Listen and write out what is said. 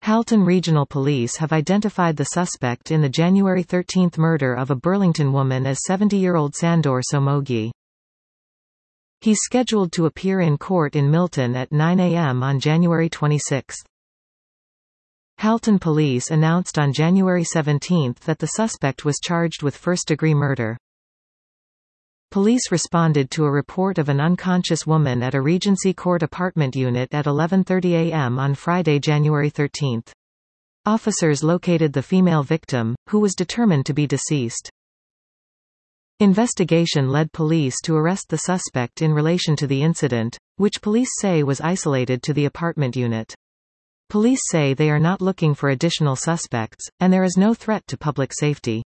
Halton Regional Police have identified the suspect in the January 13 murder of a Burlington woman as 70-year-old Sandor Somogi. He's scheduled to appear in court in Milton at 9 a.m. on January 26. Halton Police announced on January 17 that the suspect was charged with first-degree murder. Police responded to a report of an unconscious woman at a Regency Court apartment unit at 11:30 a.m. on Friday, January 13. Officers located the female victim, who was determined to be deceased. Investigation led police to arrest the suspect in relation to the incident, which police say was isolated to the apartment unit. Police say they are not looking for additional suspects, and there is no threat to public safety.